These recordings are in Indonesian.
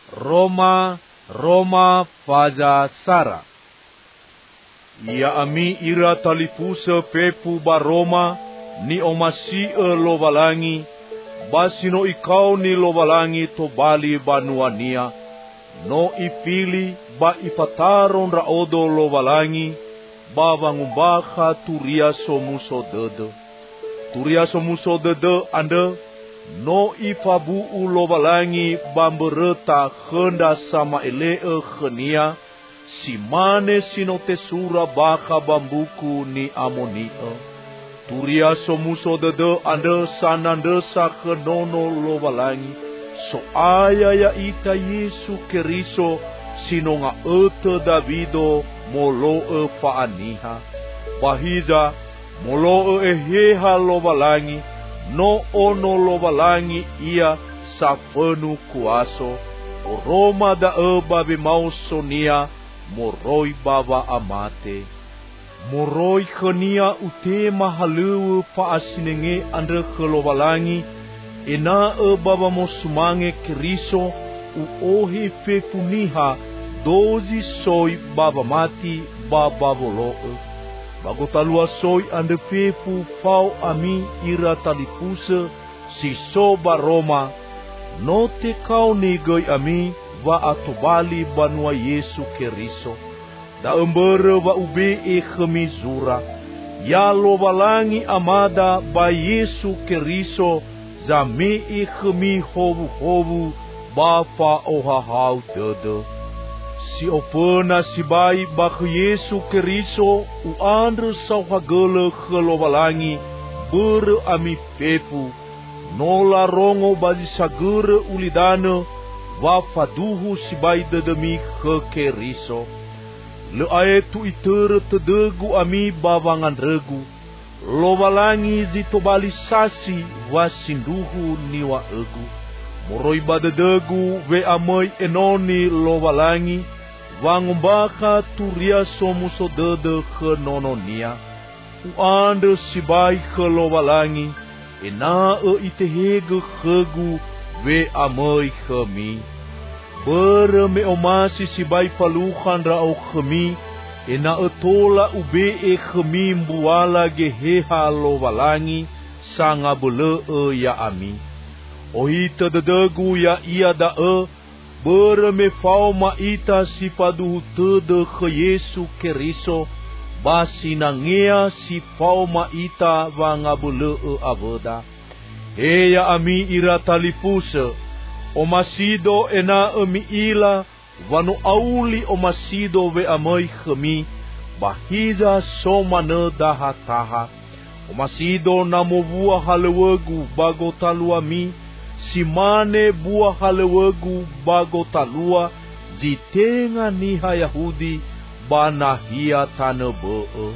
Roma, Roma faza Sara. Ia ami ira talipuse pepu baroma ni omasi lovalangi, basino ikau ni lovalangi to bali banuania, no ipili ba ipataron raodo lovalangi, ba vangumbaka turia somuso dede. Turia somuso dede ande, no ifabu lovalangi bambereta khenda sama elee khenia, simane sino tesura baka bambuku ni amonia. Turia somuso dede ande sanandesa khenono lovalangi, so aya ya ita Yesu Keriso sino nga ete Davido molo paaniha. Bahiza molo eheha lovalangi, no ono lovalangi ia safenu kuaso, Roma da babi mau sonia, moroi baba amate. Moroi khania utema haluwe paasinenge andre khlovalangi, ena baba mosumange Keriso uohi pepuniha, dozi soi baba mati baba voloe. Bagotalua soi ande pepu pau ami ira talipuse si soba Roma, no te kau negoi ami va atobali banua Yesu Keriso. Da embere va ube khemizura, ya lovalangi amada ba Yesu Keriso, zame khemi hovu ba fa ohahau dede. Si opena si bai bak Yesu Keriso uandre sau hagele khlovalangi bere ami pepu, nola rongo bazi sagere ulidane va faduhu si bai dedemi khe Keriso. Le aetu itere tedegu ami bavangan regu, lovalangi zitobali sasi va sinduhu niwa egu. Moroi badedegu ve amoi enoni lovalangi, vangumbaka turia somuso dede khenononia. Uande sibai khlovalangi, ena itehege khegu ve amoi khemi. Bere me omasi sibai paluhan rao khemi, ena tola ube khemi mbuala geheha lovalangi, sanga bele ya ami. Ohita dedegu ya ia da bere me fauma ita si paduhu tede khe Yesu Keriso, basi nangea si fauma ita vangabule aveda. Heya ami ira talipuse, omasido ena emi ila, vano auli omasido ve amai khemi, bahiza somane dahataha. Omasido namo buah halewegu bagotalua mi, simane buah halewegu bagotalua, zitenga niha Yahudi banahia tanebe.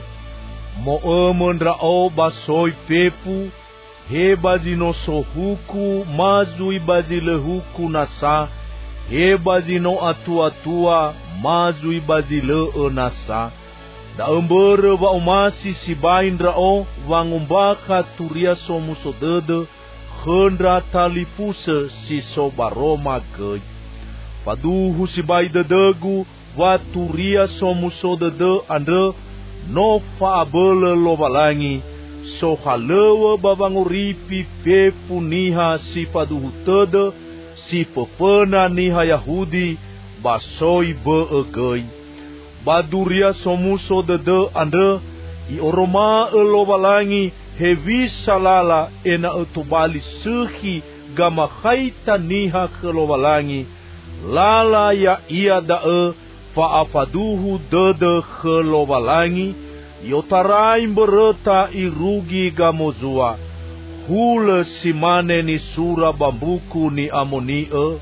Mo mendrao basoi pepu, he bazino sohuku mazui bazilehuku nasa, he bazino atua mazui bazile nasa. Da embere va umasi si baindrao vangumbaka turia somuso dede, khendra talipuse si soba Roma gej. Paduhu si bai dedegu va turia somuso dede ande, no faabele lovalangi, so halewe bavanguripi pepu niha si paduhu tede, si pepena niha Yahudi, basoi beegei. Baduria somuso dede ande, i oroma lovalangi, hevi salala ena etobali sehi gama khaita niha kelovalangi, lala ya ia dae faafaduhu dede kelovalangi, yotarai bereta irugi gamozua, hule simane ni sura bambuku ni amonie,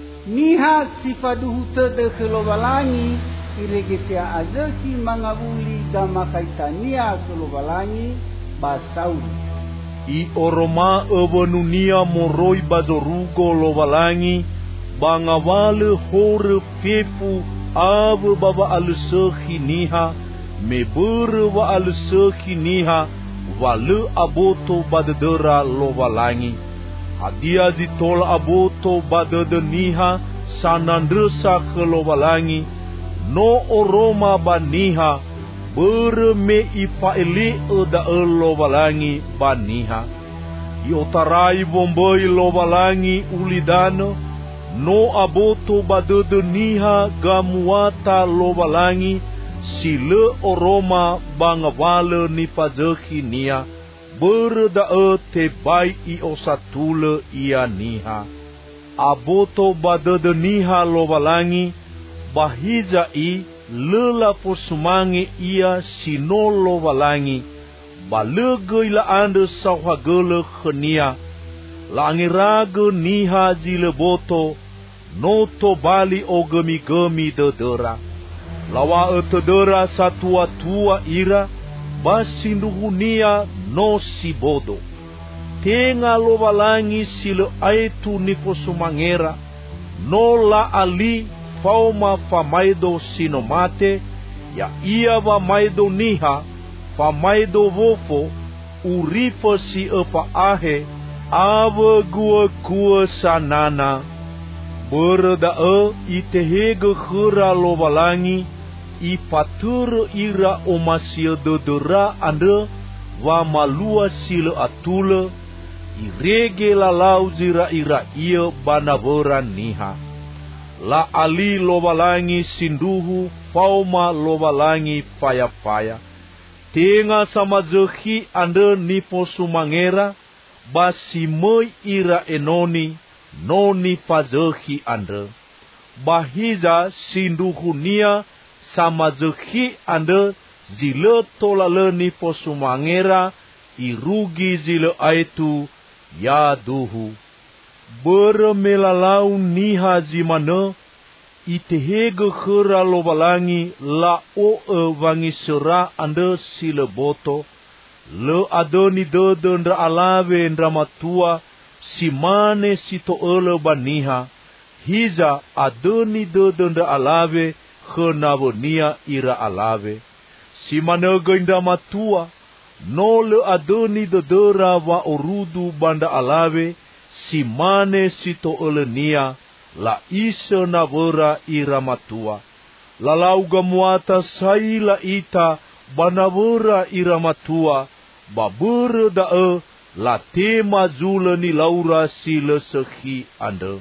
niha sifaduhu tede kelovalangi, iregetea azeki mangabuli gama kaitania kelovalangi, basauri. I oroma evenunia moroi bazorugo lovalangi, bangawale hore pepu ave baba alusehi niha, mebere wa alusehi niha, wale aboto badedera lovalangi. Hadia zitola aboto badede niha, sanandresa kelobalangi no oroma baniha bereme ifaeli eda lobalangi baniha iotarai bomboi lobalangi ulidano no aboto badedeniha gamuata lobalangi sile oroma bangawale ni pazeki nia berdae tebai iosatule ia niha aboto badedeniha lobalangi bahiza i lela posumangi ia sino lobalangi balegei la ande sawhagele khenia langirage niha jileboto no to bali ogemi-gemi dedera lawa etedera satua-tua ira basinduhunia no sibodo tenga lobalangi sile aitu niposumangera no la ali fauma famaido sinomate ya ia ba maido niha famaido wofo uripo si epa ahe ave gua sanana berdae itehege khera lobalangi ipatur ira omasia dedera ande wa malua sile atule irege lalau zira ira ia banavera niha la ali lobalangi sinduhu fauma lobalangi paya-paya tenga sama zekhi ande nipo sumangera basimoi ira enoni noni pazekhi ande bahiza sinduhunia sama zekhi ande zile tolale nipo sumangera irugi zile aitu ya duhu bermelalau niha zimane itehege khera lobalangi la o wangi sera ande sile boto le adoni dede ndra alave ndra matua simane sito ele baniha hiza adoni dede ndra alave khenabonia ira alave simane genda matua no le adoni dedera wa orudu banda alave simane sito ele nia la isa navera ira matua lalau gamuata saila ita banavera ira matua babere dae la tema zule ni laura sile sekhi ande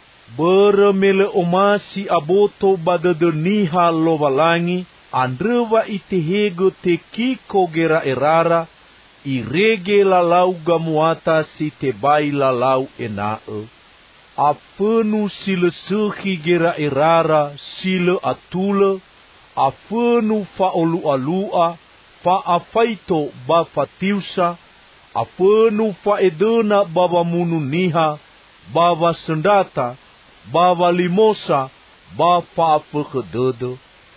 beremele omasi aboto badedeniha lobalangi andrewa itehege tekiko gera erara irege lalau gamuata si tebai lalau enae afenu sile sekhi gera erara sile atule afenu faolu alua fa afaito ba fatiusa afenu fa edena baba mununiha baba sendata baba limosa ba fa afekededo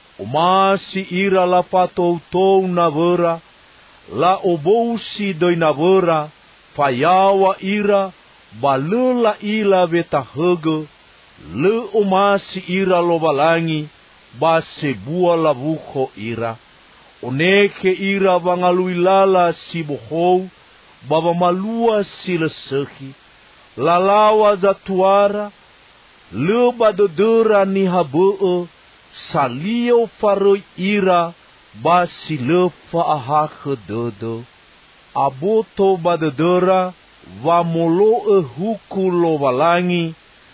omasi ira la patou navera la obousi doi navera fayawa ira balela ila betahege le omasi ira lobalangi ba sebua lavuko ira oneke ira bangaluilala sibohou baba malua sile sekhi lalawa zatuara le badedera ni habee salio faroi ira ba sile faahake dedo aboto badedera wa molo huku lobalangi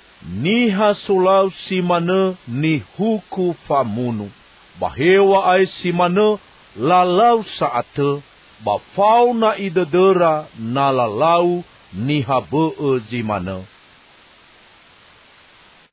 niha solau simane ni huku famunu bahewa ai simane lalau saate ba fauna idedera na lalau ni habe zimane